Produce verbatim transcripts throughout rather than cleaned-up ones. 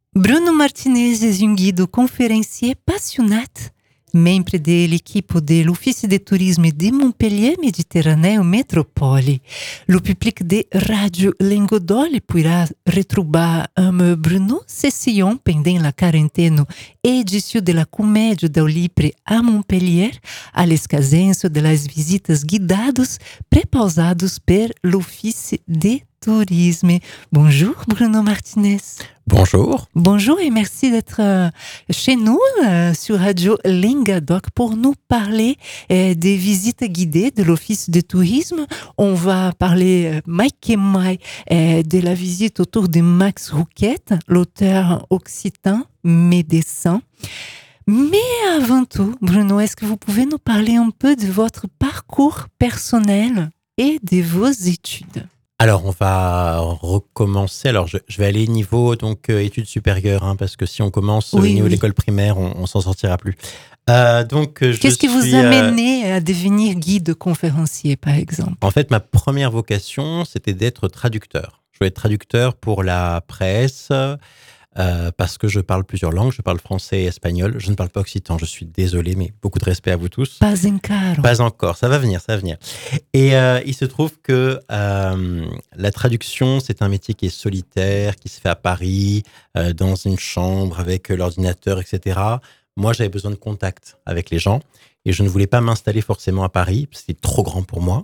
Bruno Martinez è un guide conférencier passionat, membro dell'equipe de l'Office de tourisme de Montpellier Méditerranée Métropole. Le public de Radio Lengodole pourra retrouver um, Bruno session pendant la quarantaine édition de la Comédie del Libre a Montpellier, à l'escasenço de las visitas guidadas prepausadas per l'Office de tourisme. Bonjour Bruno Martinez. Bonjour. Bonjour et merci d'être euh, chez nous euh, sur Radio Lingadoc pour nous parler euh, des visites guidées de l'Office de tourisme. On va parler, euh, Mike et Mike, euh, de la visite autour de Max Rouquette, l'auteur occitan médecin. Mais avant tout, Bruno, est-ce que vous pouvez nous parler un peu de votre parcours personnel et de vos études ? Alors, on va recommencer. Alors, je, je vais aller niveau donc euh, études supérieures, hein, parce que si on commence oui, au niveau oui. de l'école primaire, on, on s'en sortira plus. Euh, donc, je Qu'est-ce qui vous suis, a euh, mené à devenir guide conférencier, par exemple ? En fait, ma première vocation, c'était d'être traducteur. Je voulais être traducteur pour la presse. Euh, parce que je parle plusieurs langues, je parle français et espagnol, je ne parle pas occitan, je suis désolé, mais beaucoup de respect à vous tous. Pas encore. Pas encore, ça va venir, ça va venir. Et euh, il se trouve que euh, la traduction, c'est un métier qui est solitaire, qui se fait à Paris, euh, dans une chambre avec l'ordinateur, et cetera. Moi, j'avais besoin de contact avec les gens et je ne voulais pas m'installer forcément à Paris, c'était trop grand pour moi.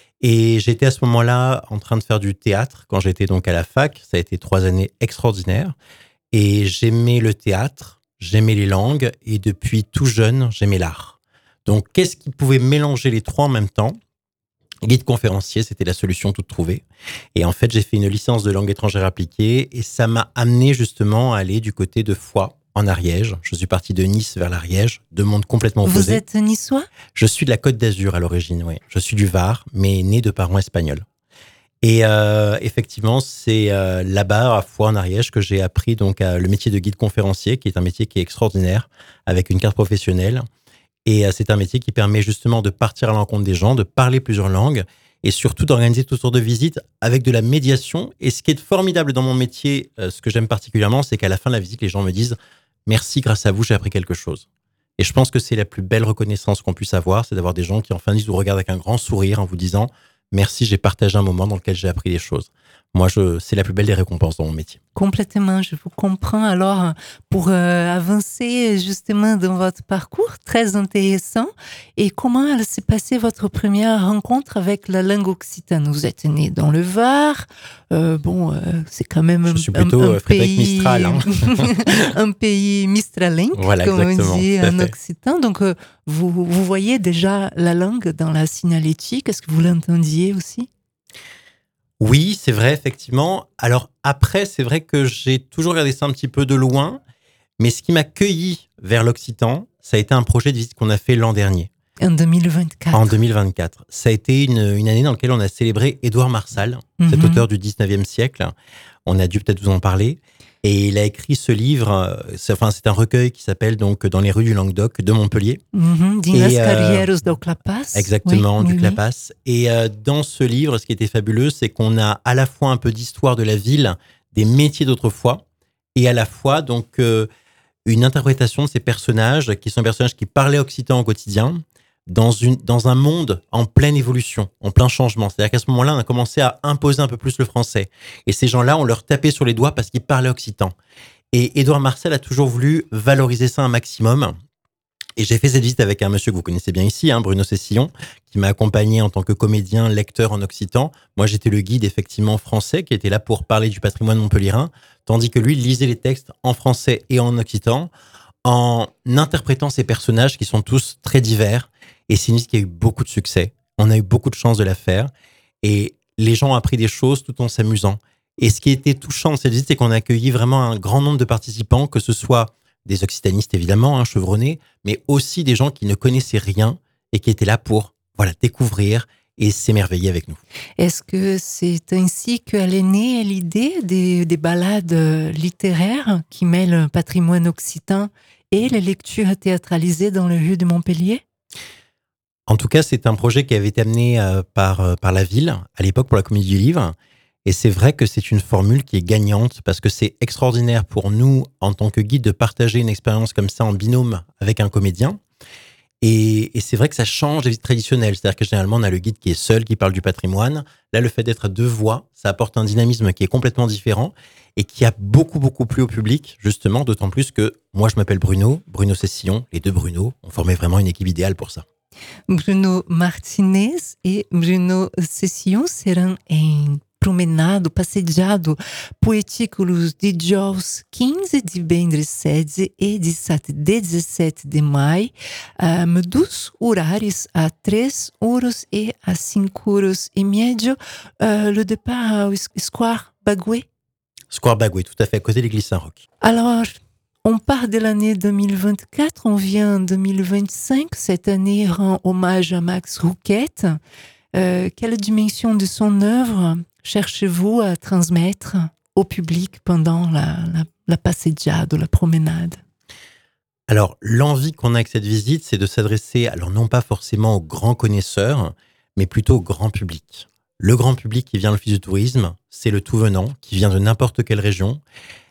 Et j'étais à ce moment-là en train de faire du théâtre quand j'étais donc à la fac. Ça a été trois années extraordinaires. Et j'aimais le théâtre, j'aimais les langues, et depuis tout jeune, j'aimais l'art. Donc, qu'est-ce qui pouvait mélanger les trois en même temps ? Guide conférencier, c'était la solution toute trouvée. Et en fait, j'ai fait une licence de langue étrangère appliquée, et ça m'a amené justement à aller du côté de Foix, en Ariège. Je suis parti de Nice vers l'Ariège, deux mondes complètement opposés. Vous êtes niçois ? Je suis de la Côte d'Azur à l'origine, oui. Je suis du Var, mais né de parents espagnols. Et euh, effectivement, c'est euh, là-bas, à Foix en Ariège, que j'ai appris donc euh, le métier de guide conférencier, qui est un métier qui est extraordinaire, avec une carte professionnelle. Et euh, c'est un métier qui permet justement de partir à l'encontre des gens, de parler plusieurs langues, et surtout d'organiser toutes sortes de visites avec de la médiation. Et ce qui est formidable dans mon métier, euh, ce que j'aime particulièrement, c'est qu'à la fin de la visite, les gens me disent « Merci, grâce à vous, j'ai appris quelque chose ». Et je pense que c'est la plus belle reconnaissance qu'on puisse avoir, c'est d'avoir des gens qui en fin de vous regardent avec un grand sourire en vous disant « Merci, j'ai partagé un moment dans lequel j'ai appris des choses ». Moi, je, c'est la plus belle des récompenses dans mon métier. Complètement, je vous comprends. Alors, pour euh, avancer justement dans votre parcours, très intéressant, et comment elle s'est passée votre première rencontre avec la langue occitane ? Vous êtes né dans le Var, euh, bon, euh, c'est quand même un, je suis plutôt un, un Frédéric pays, Mistral, hein. un pays mistralenque, voilà, comme exactement, on dit en occitan. Donc, euh, vous, vous voyez déjà la langue dans la signalétique. Est-ce que vous l'entendiez aussi ? Oui, c'est vrai, effectivement. Alors après, c'est vrai que j'ai toujours regardé ça un petit peu de loin, mais ce qui m'a cueilli vers l'occitan, ça a été un projet de visite qu'on a fait l'an dernier. En deux mille vingt-quatre. En deux mille vingt-quatre. Ça a été une, une année dans laquelle on a célébré Édouard Marsal, mm-hmm. cet auteur du dix-neuvième siècle. On a dû peut-être vous en parler. Et il a écrit ce livre, c'est, enfin, c'est un recueil qui s'appelle donc Dans les rues du Languedoc de Montpellier. Mm-hmm. Dans les carrières do Clapas. Exactement, oui, du oui, Clapas. Oui. Et euh, dans ce livre, ce qui était fabuleux, c'est qu'on a à la fois un peu d'histoire de la ville, des métiers d'autrefois, et à la fois donc euh, une interprétation de ces personnages, qui sont des personnages qui parlaient occitan au quotidien, dans, une, dans un monde en pleine évolution, en plein changement. C'est-à-dire qu'à ce moment-là, on a commencé à imposer un peu plus le français. Et ces gens-là, on leur tapait sur les doigts parce qu'ils parlaient occitan. Et Édouard Marsal a toujours voulu valoriser ça un maximum. Et j'ai fait cette visite avec un monsieur que vous connaissez bien ici, hein, Bruno Cessillon, qui m'a accompagné en tant que comédien, lecteur en occitan. Moi, j'étais le guide, effectivement, français, qui était là pour parler du patrimoine montpelliérain, tandis que lui, il lisait les textes en français et en occitan, en interprétant ces personnages qui sont tous très divers. Et c'est une visite qui a eu beaucoup de succès. On a eu beaucoup de chance de la faire. Et les gens ont appris des choses tout en s'amusant. Et ce qui était touchant de cette visite, c'est qu'on a accueilli vraiment un grand nombre de participants, que ce soit des occitanistes évidemment, hein, chevronnés, mais aussi des gens qui ne connaissaient rien et qui étaient là pour voilà, découvrir et s'émerveiller avec nous. Est-ce que c'est ainsi qu'elle est née l'idée des, des balades littéraires qui mêlent un patrimoine occitan et les lectures théâtralisées dans les rues de Montpellier ? En tout cas, c'est un projet qui avait été amené euh, par, euh, par la ville, à l'époque pour la Comédie du Livre. Et c'est vrai que c'est une formule qui est gagnante parce que c'est extraordinaire pour nous, en tant que guide, de partager une expérience comme ça en binôme avec un comédien. Et, et c'est vrai que ça change les visites traditionnelles. C'est-à-dire que généralement, on a le guide qui est seul, qui parle du patrimoine. Là, le fait d'être à deux voix, ça apporte un dynamisme qui est complètement différent et qui a beaucoup, beaucoup plu au public, justement, d'autant plus que moi, je m'appelle Bruno, Bruno Cessillon, les deux Bruno, on formait vraiment une équipe idéale pour ça. Bruno Martinez e Bruno Cessillon serão em promenado, passejado poetículos de Dias quinze de Bendre sede e dezessete de dezessete de maio, um, dos horários a três euros e a cinco euros e meio, uh, le départ au Square Bagoué. Square Bagoué, tout à fait, à côté de l'église Saint-Roch. Alors, on part de l'année deux mille vingt-quatre, on vient en deux mille vingt-cinq. Cette année rend hommage à Max Rouquette. Euh, quelle dimension de son œuvre cherchez-vous à transmettre au public pendant la, la, la passeggiata, la promenade? Alors, l'envie qu'on a avec cette visite, c'est de s'adresser, alors non pas forcément aux grands connaisseurs, mais plutôt au grand public. Le grand public qui vient à l'Office du tourisme, c'est le tout venant, qui vient de n'importe quelle région.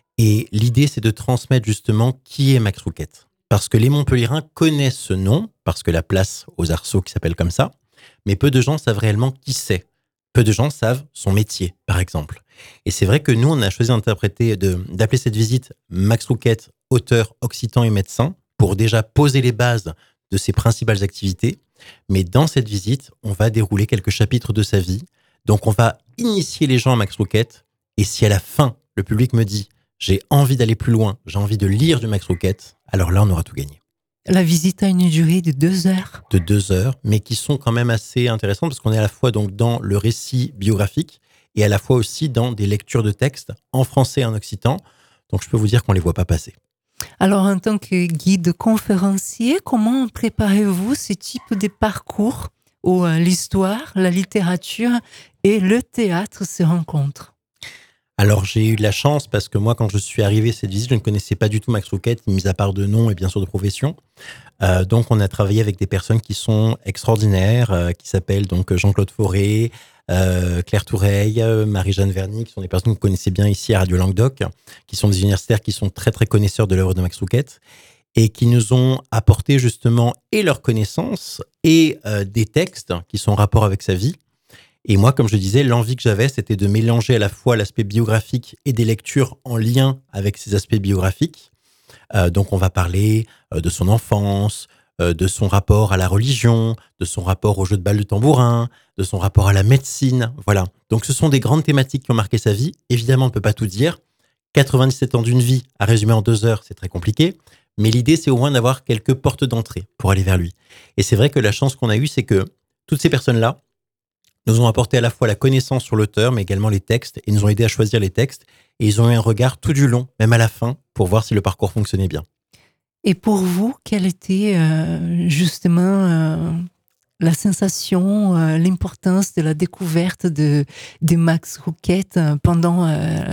Et l'idée, c'est de transmettre justement qui est Max Rouquette. Parce que les Montpelliérains connaissent ce nom, parce que la place aux Arceaux qui s'appelle comme ça, mais peu de gens savent réellement qui c'est. Peu de gens savent son métier, par exemple. Et c'est vrai que nous, on a choisi d'interpréter, de, d'appeler cette visite Max Rouquette, auteur occitan et médecin, pour déjà poser les bases de ses principales activités. Mais dans cette visite, on va dérouler quelques chapitres de sa vie. Donc, on va initier les gens à Max Rouquette. Et si à la fin, le public me dit « j'ai envie d'aller plus loin, j'ai envie de lire du Max Rouquette », alors là, on aura tout gagné. La visite a une durée de deux heures. De deux heures, mais qui sont quand même assez intéressantes parce qu'on est à la fois donc dans le récit biographique et à la fois aussi dans des lectures de textes en français et en occitan. Donc, je peux vous dire qu'on ne les voit pas passer. Alors, en tant que guide conférencier, comment préparez-vous ce type de parcours où l'histoire, la littérature et le théâtre se rencontrent? Alors, j'ai eu de la chance parce que moi, quand je suis arrivé à cette visite, je ne connaissais pas du tout Max Rouquette, mis à part de nom et bien sûr de profession. Euh, donc, on a travaillé avec des personnes qui sont extraordinaires, euh, qui s'appellent donc Jean-Claude Fauré, euh, Claire Toureille, Marie-Jeanne Verny, qui sont des personnes que vous connaissez bien ici à Radio Languedoc, qui sont des universitaires qui sont très, très connaisseurs de l'œuvre de Max Rouquette et qui nous ont apporté justement et leurs connaissances et euh, des textes qui sont en rapport avec sa vie. Et moi, comme je disais, l'envie que j'avais, c'était de mélanger à la fois l'aspect biographique et des lectures en lien avec ces aspects biographiques. Euh, donc, on va parler euh, de son enfance, euh, de son rapport à la religion, de son rapport au jeu de balle de tambourin, de son rapport à la médecine. Voilà. Donc, ce sont des grandes thématiques qui ont marqué sa vie. Évidemment, on ne peut pas tout dire. quatre-vingt-dix-sept ans d'une vie à résumer en deux heures, c'est très compliqué. Mais l'idée, c'est au moins d'avoir quelques portes d'entrée pour aller vers lui. Et c'est vrai que la chance qu'on a eue, c'est que toutes ces personnes-là nous ont apporté à la fois la connaissance sur l'auteur, mais également les textes, et nous ont aidé à choisir les textes. Et ils ont eu un regard tout du long, même à la fin, pour voir si le parcours fonctionnait bien. Et pour vous, quelle était euh, justement euh, la sensation, euh, l'importance de la découverte de, de Max Rouquette pendant euh,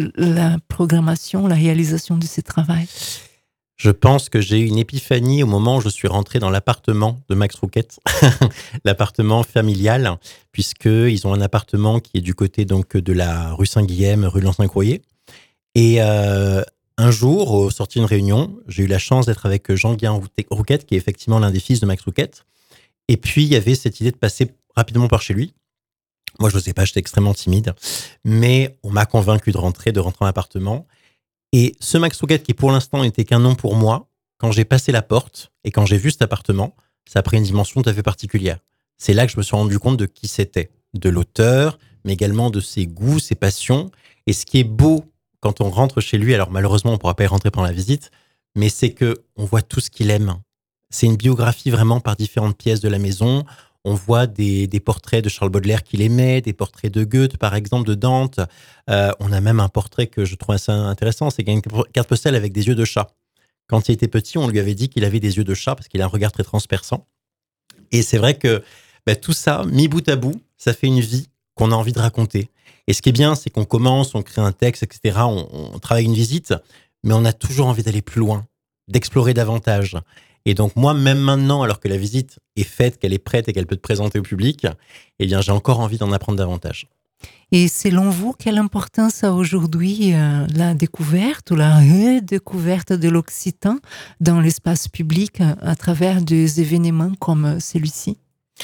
la programmation, la réalisation de ce travail? Je pense que j'ai eu une épiphanie au moment où je suis rentré dans l'appartement de Max Rouquette, l'appartement familial, puisqu'ils ont un appartement qui est du côté donc de la rue Saint-Guilhem, rue Lens-Saint-Croix. Et euh, un jour, au sorti d'une réunion, j'ai eu la chance d'être avec Jean-Guillain Rouquette, qui est effectivement l'un des fils de Max Rouquette. Et puis, il y avait cette idée de passer rapidement par chez lui. Moi, je n'osais pas, j'étais extrêmement timide. Mais on m'a convaincu de rentrer, de rentrer en appartement. Et ce Max Rouquette, qui pour l'instant n'était qu'un nom pour moi, quand j'ai passé la porte et quand j'ai vu cet appartement, ça a pris une dimension tout à fait particulière. C'est là que je me suis rendu compte de qui c'était, de l'auteur, mais également de ses goûts, ses passions. Et ce qui est beau quand on rentre chez lui, alors malheureusement on ne pourra pas y rentrer pendant la visite, mais c'est qu'on voit tout ce qu'il aime. C'est une biographie vraiment par différentes pièces de la maison. On voit des, des portraits de Charles Baudelaire qu'il aimait, des portraits de Goethe, par exemple, de Dante. Euh, on a même un portrait que je trouve assez intéressant, c'est une carte postale avec des yeux de chat. Quand il était petit, on lui avait dit qu'il avait des yeux de chat parce qu'il a un regard très transperçant. Et c'est vrai que bah, tout ça, mis bout à bout, ça fait une vie qu'on a envie de raconter. Et ce qui est bien, c'est qu'on commence, on crée un texte, et cetera. On, on travaille une visite, mais on a toujours envie d'aller plus loin, d'explorer davantage. Et donc, moi, même maintenant, alors que la visite est faite, qu'elle est prête et qu'elle peut te présenter au public, eh bien, j'ai encore envie d'en apprendre davantage. Et selon vous, quelle importance a aujourd'hui euh, la découverte ou la redécouverte de l'occitan dans l'espace public euh, à travers des événements comme euh, celui-ci?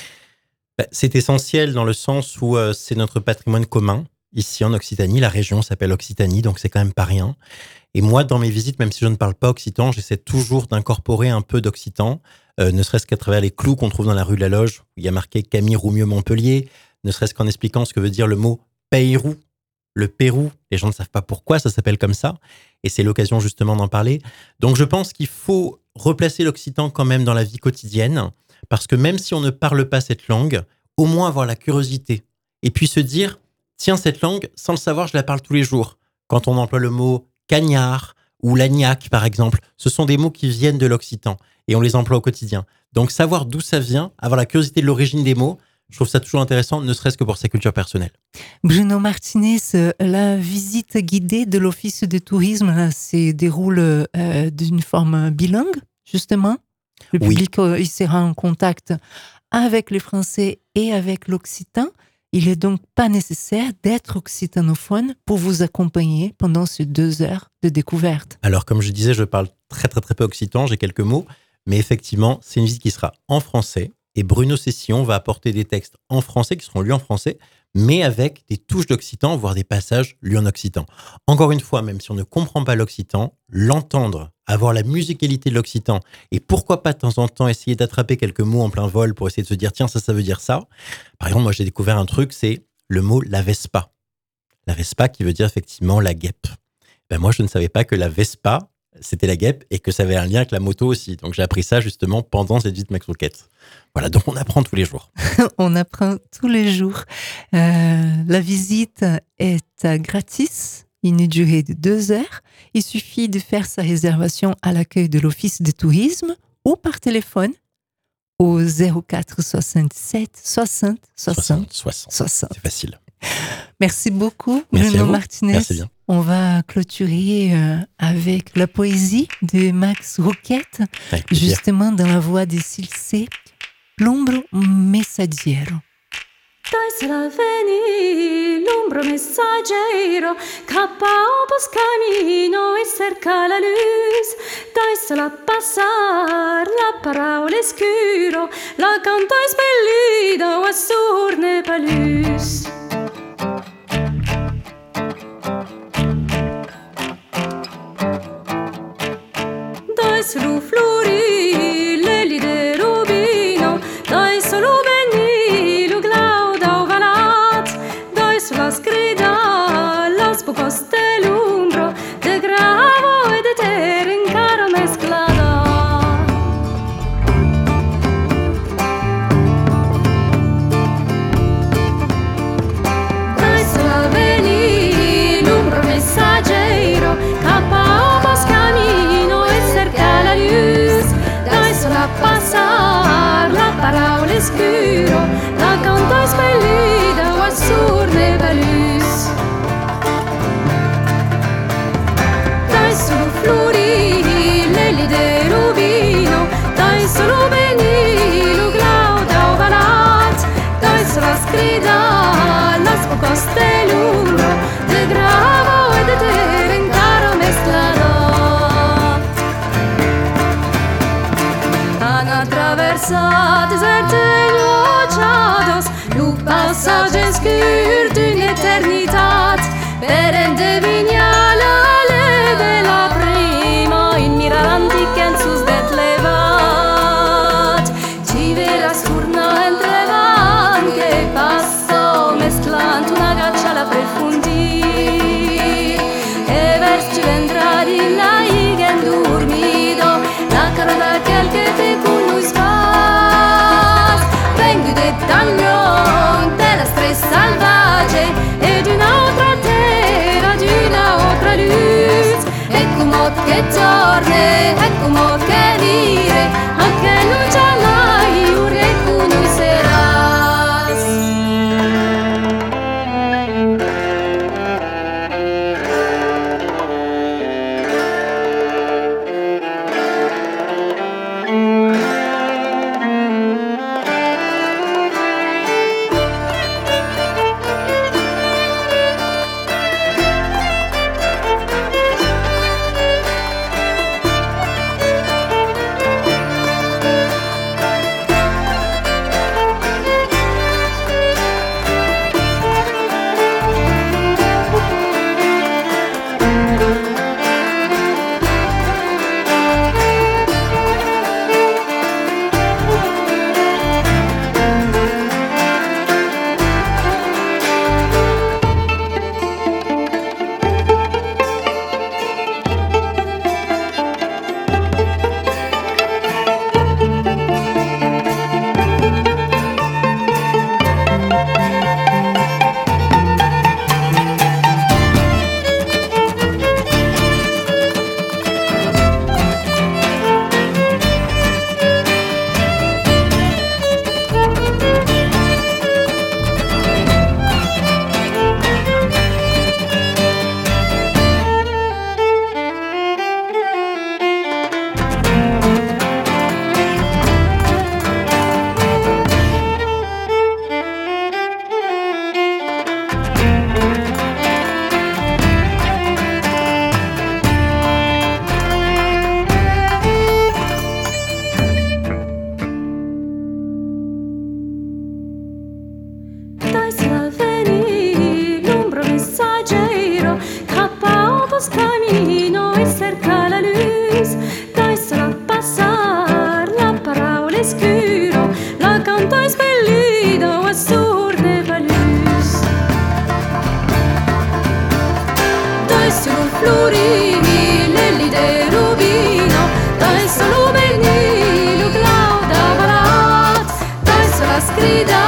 Ben, c'est essentiel dans le sens où euh, c'est notre patrimoine commun. Ici en Occitanie, la région s'appelle Occitanie, donc c'est quand même pas rien. Et moi, dans mes visites, même si je ne parle pas occitan, j'essaie toujours d'incorporer un peu d'occitan, euh, ne serait-ce qu'à travers les clous qu'on trouve dans la rue de la Loge, où il y a marqué Camille Roumieux-Montpellier, ne serait-ce qu'en expliquant ce que veut dire le mot Pérou. Le Pérou, les gens ne savent pas pourquoi ça s'appelle comme ça, et c'est l'occasion justement d'en parler. Donc je pense qu'il faut replacer l'occitan quand même dans la vie quotidienne, parce que même si on ne parle pas cette langue, au moins avoir la curiosité, et puis se dire, tiens, cette langue, sans le savoir, je la parle tous les jours. Quand on emploie le mot cagnard ou lagnac, par exemple, ce sont des mots qui viennent de l'occitan, et on les emploie au quotidien. Donc savoir d'où ça vient, avoir la curiosité de l'origine des mots, je trouve ça toujours intéressant, ne serait-ce que pour sa culture personnelle. Bruno Martinez, la visite guidée de l'Office de tourisme là, se déroule euh, d'une forme bilingue, justement. Le public oui. euh, il sera en contact avec les Français et avec l'occitan. Il n'est donc pas nécessaire d'être occitanophone pour vous accompagner pendant ces deux heures de découverte. Alors, comme je disais, je parle très très très peu occitan, j'ai quelques mots, mais effectivement, c'est une visite qui sera en français. Et Bruno Cessillon va apporter des textes en français qui seront lus en français, mais avec des touches d'occitan, voire des passages lus en occitan. Encore une fois, même si on ne comprend pas l'occitan, l'entendre, avoir la musicalité de l'occitan, et pourquoi pas de temps en temps essayer d'attraper quelques mots en plein vol pour essayer de se dire, tiens, ça, ça veut dire ça. Par exemple, moi, j'ai découvert un truc, c'est le mot la Vespa. La Vespa qui veut dire effectivement la guêpe. Ben, moi, je ne savais pas que la Vespa, c'était la guêpe et que ça avait un lien avec la moto aussi. Donc, j'ai appris ça justement pendant cette visite Max Rouquette. Voilà, donc on apprend tous les jours. On apprend tous les jours. Euh, la visite est gratis, une durée de deux heures. Il suffit de faire sa réservation à l'accueil de l'Office de tourisme ou par téléphone au zéro quatre soixante-sept soixante soixante soixante. soixante. C'est facile. Merci beaucoup, Merci Bruno Martinez. Merci bien. On va clôturer euh, avec la poésie de Max Rouquette, justement dans la voix de Silsé, L'ombro messaggero. Dai sarà veni l'ombro messaggero, cappa un po' scamino e cerca la luz. Dai sarà passar la parola escuro, la canto espellida o assurne palus. Dai solo flori le lide rubino, dai solo benni lo glauda o valat, dai sulla scrida la spucoste l'umbro, de gravo e de terra in caro mesclata. Dai sulla veni l'umbro messaggero, cappa o boscamino e cerca la luz, dai sola passar la parola escuro, la canto espellida o assurne palus. Dai solo flori le lide rubino, dai solo benni lo glauda o valat, dai sola scrida la sfocoste l'umbro, de gravo e de terra in caro mesclado. Han attraversat deserte inociados, lo passage escur d'une eternitat, per endevinar la le de la prima, in mirar antica en sus det levat. Ci veras turna entre van che passo, mesclant una gaccia la prefundi, e vers ci vendrà di la igen dormido, la carona che al che te cunus fas, vengo de tagnon de la stress salvaje, e d'un'altra terra, d'un'altra luz, e come che torne, e come che dire, anche non c'è mai un re conosceras. Camino y cerca la luz, déjala pasar, la parola escuro, la canta espellido a sur de valus. Dai solo florì, lelli de rubino, dai solo benilo, glauda barat, dai solo scrida.